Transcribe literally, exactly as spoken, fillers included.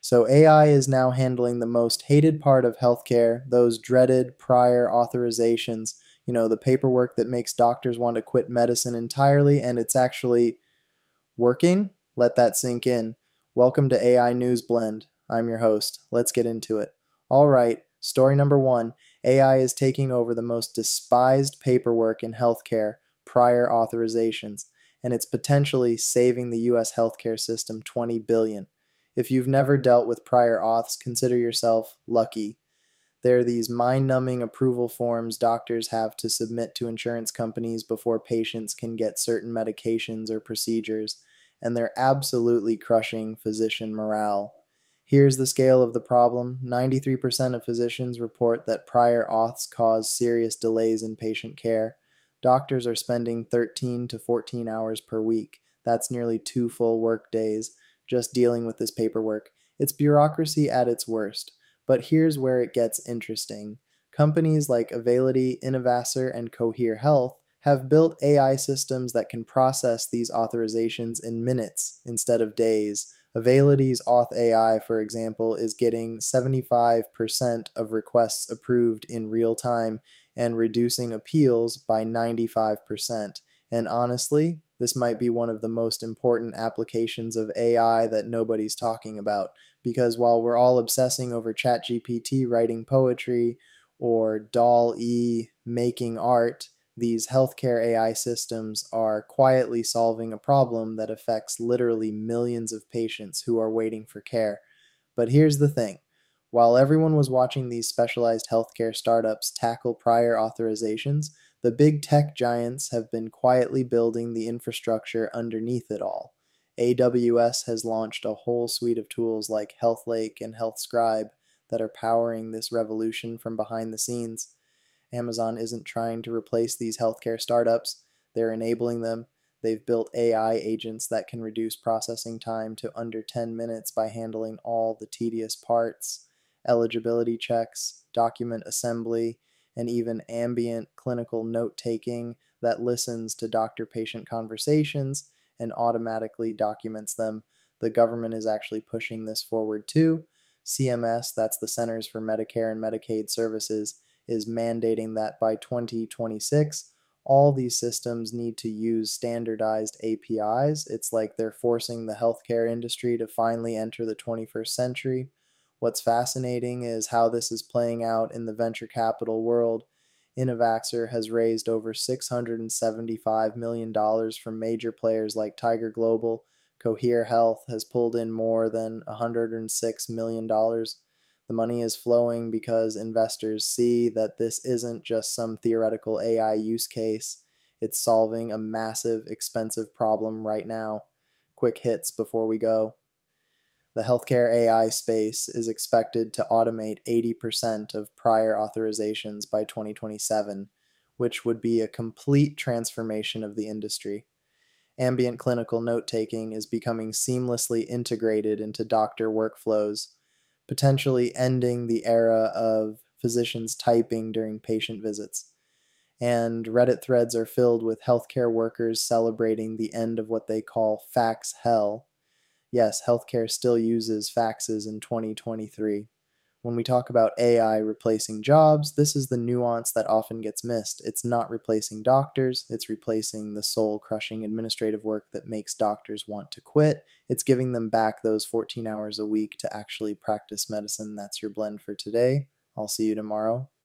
So A I is now handling the most hated part of healthcare, those dreaded prior authorizations, you know, the paperwork that makes doctors want to quit medicine entirely, and it's actually working. Let that sink in. Welcome to A I News Blend. I'm your host. Let's get into it. All right, story number one. A I is taking over the most despised paperwork in healthcare, prior authorizations, and it's potentially saving the U S healthcare system twenty billion dollars. If you've never dealt with prior auths, consider yourself lucky. There are these mind-numbing approval forms doctors have to submit to insurance companies before patients can get certain medications or procedures, and they're absolutely crushing physician morale. Here's the scale of the problem. ninety-three percent of physicians report that prior auths cause serious delays in patient care. Doctors are spending thirteen to fourteen hours per week. That's nearly two full work days just dealing with this paperwork. It's bureaucracy at its worst. But here's where it gets interesting. Companies like Availity, Innovaccer, and Cohere Health have built A I systems that can process these authorizations in minutes instead of days. Availity's Auth A I, for example, is getting seventy-five percent of requests approved in real time and reducing appeals by ninety-five percent. And honestly, this might be one of the most important applications of A I that nobody's talking about, because while we're all obsessing over ChatGPT writing poetry or DALL-E making art, these healthcare A I systems are quietly solving a problem that affects literally millions of patients who are waiting for care. But here's the thing. While everyone was watching these specialized healthcare startups tackle prior authorizations, the big tech giants have been quietly building the infrastructure underneath it all. A W S has launched a whole suite of tools like HealthLake and HealthScribe that are powering this revolution from behind the scenes. Amazon isn't trying to replace these healthcare startups, they're enabling them. They've built A I agents that can reduce processing time to under ten minutes by handling all the tedious parts, eligibility checks, document assembly, and even ambient clinical note taking that listens to doctor patient conversations and automatically documents them. The government is actually pushing this forward too. C M S, that's the Centers for Medicare and Medicaid Services, is mandating that by twenty twenty-six, all these systems need to use standardized A P Is. It's like they're forcing the healthcare industry to finally enter the twenty-first century. What's fascinating is how this is playing out in the venture capital world. Innovaxer has raised over six hundred seventy-five million dollars from major players like Tiger Global. Cohere Health has pulled in more than one hundred six million dollars. The money is flowing because investors see that this isn't just some theoretical A I use case. It's solving a massive, expensive problem right now. Quick hits before we go. The healthcare A I space is expected to automate eighty percent of prior authorizations by twenty twenty-seven, which would be a complete transformation of the industry. Ambient clinical note taking is becoming seamlessly integrated into doctor workflows, potentially ending the era of physicians typing during patient visits. And Reddit threads are filled with healthcare workers celebrating the end of what they call fax hell. Yes, healthcare still uses faxes in twenty twenty-three. When we talk about A I replacing jobs, this is the nuance that often gets missed. It's not replacing doctors, it's replacing the soul crushing administrative work that makes doctors want to quit. It's giving them back those fourteen hours a week to actually practice medicine. That's your blend for today. I'll see you tomorrow.